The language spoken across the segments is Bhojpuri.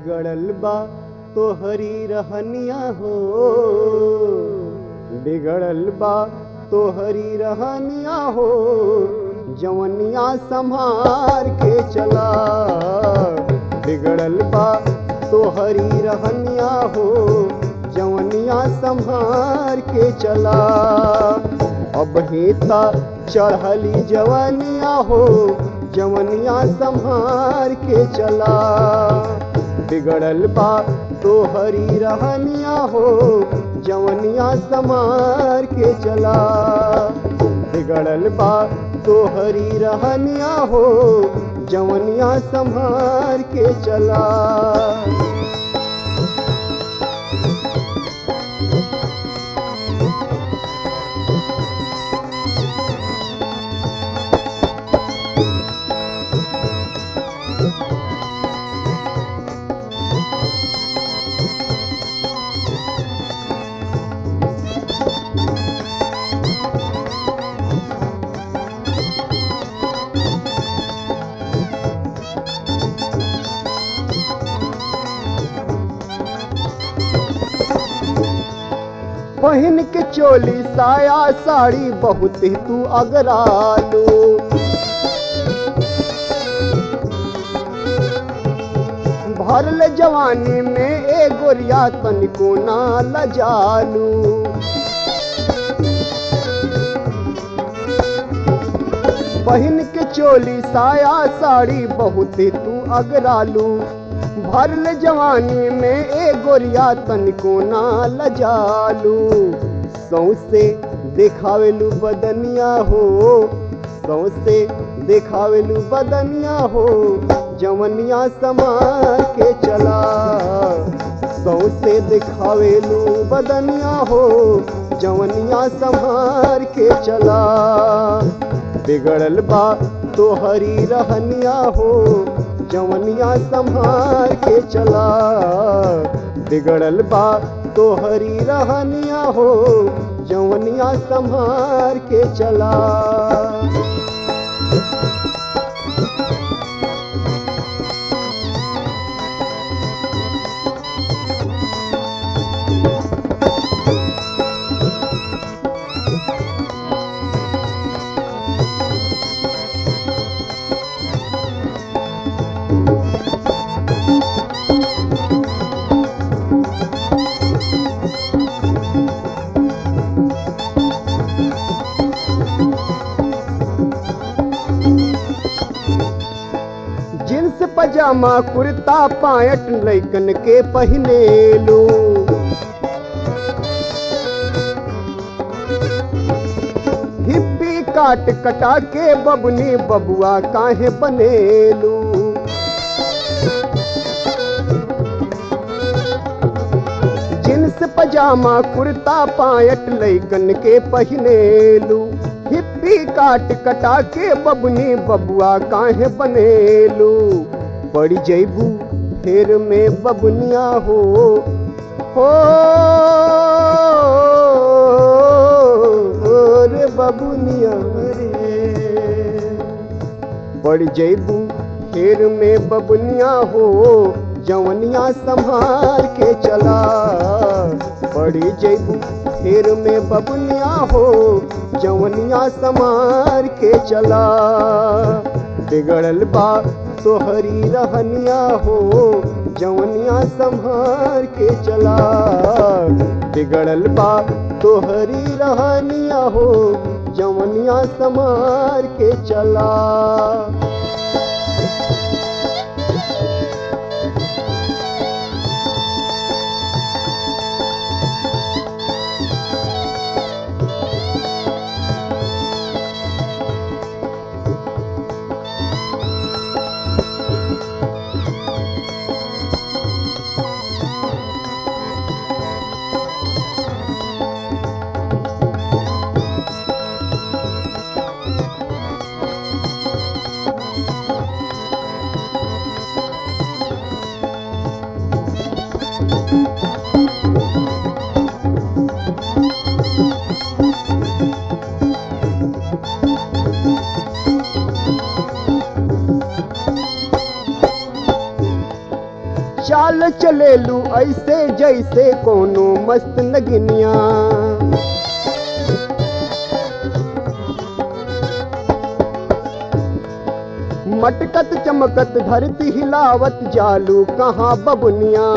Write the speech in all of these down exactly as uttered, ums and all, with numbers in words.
बिगड़ल बा तोहरी रहनिया हो, बिगड़ल बा तोहरी रहनिया हो, जवनिया संभार के चला। बिगड़ल बा तोहरी रहनिया हो, जवनिया संभार के चला। अब हेता चढ़ली जवनिया हो, जवनिया संभार के चला। बिगड़ल बा तोहरी रहनिया हो, जवनिया संभार के चला। बिगड़ल बा तोहरी रहनिया हो, जवनिया संभार के चला। पहन के चोली साया साड़ी बहुत ही तू अगरालू। भरल जवानी में ए गोरिया तनिको ना लजालू। पहन के चोली साया साड़ी बहुत ही तू अगरालू। भरल जवानी में ए गोरिया तनिको ना लजालू। सौसे देखावेलू बदनिया हो, सौसे देखावेलू बदनिया हो, जवनिया संभार के चला। सौसे देखावेलू बदनिया हो, जवनिया संभार के चला। बिगड़ल बा तोहरी रहनिया हो, जवनिया संभार के चला। बिगड़ल बा तोहरी रहनिया हो, जवनिया संभार के चला। जींस पजामा कुर्ता पायट लइकन के पहिनेलू। हिप्पी काट कटा के बबनी बबुआ काहे बनेलू। जींस पजामा कुर्ता पायट लइकन के पहिनेलू। हिप्पी काट कटा के बबनी बबुआ काहे बनेलू। पड़ी जैबू फेर में बबनिया हो, हो रे बबनिया रे। पड़ी जैबू फेर में बबनिया हो, जवनिया संभार के चला। पड़ी जैबू फेर में बबनिया हो, जवनिया संभार के चला। बिगड़ल बा तोहरी रहनिया हो, जवनिया संभार के चला। बिगड़ल बा तोहरी रहनिया हो, जवनिया संभार के चला। चाल चलेलू ऐसे जैसे कोनो मस्त नगिनिया। मटकत चमकत धरती हिलावत जालू कहाँ बबुनिया।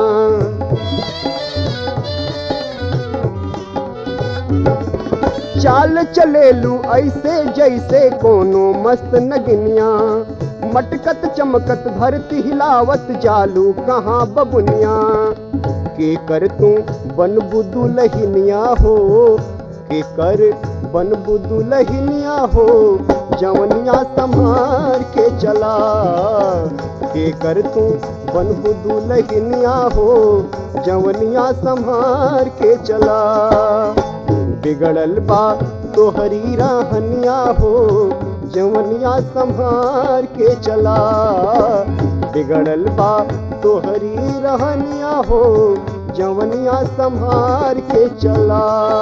चाल चलेलू ऐसे जैसे कोनो मस्त नगिनिया। मटकत चमकत धरती हिलावत जालू कहाँ बबुनिया। के कर तू बन बुदू लहिनिया हो, के कर बन बुदू लहिनिया हो, जवनिया संभार के चला। के कर तू बन बुदू लहिनिया हो, जवनिया संभार के चला। बिगड़ल बा तोहरी रहनिया हो, जवनिया संभार के चला। बिगड़ल बा तोहरी रहनिया हो, जवनिया संभार के चला।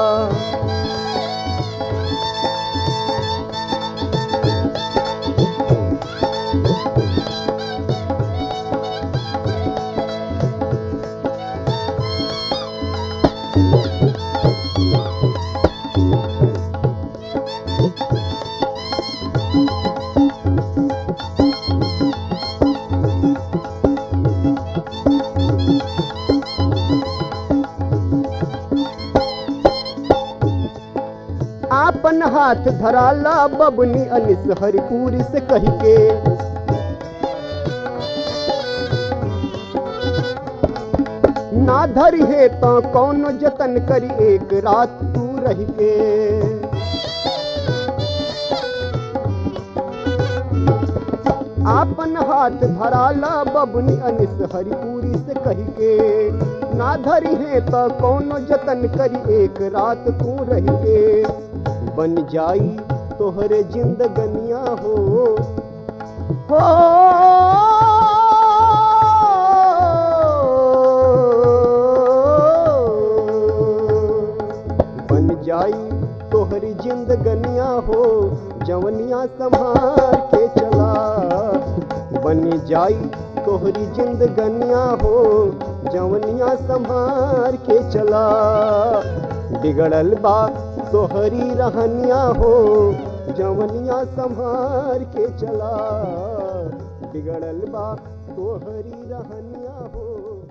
आपन हाथ धराला बबनी अनिस हरिपुरी से कही के। ना धरी है तो कौनो जतन करी एक रात तू रह के। आपन हाथ धराला बबनी अनिस हरिपुरी से कही के। ना धरी है तो कौनो जतन करी एक रात तू रह के। बन जाई तोहरे जिंदगनिया हो, हो बन जाई तोहरी जिंदगनिया हो, जवनिया संभार के चला। बन जाई तोहरी जिंदगनिया हो, जवनिया संभार के चला। बिगड़ल बा तोहरी रहनिया हो, जवनिया संभार के चला। बिगड़ल बा तोहरी रहनिया हो।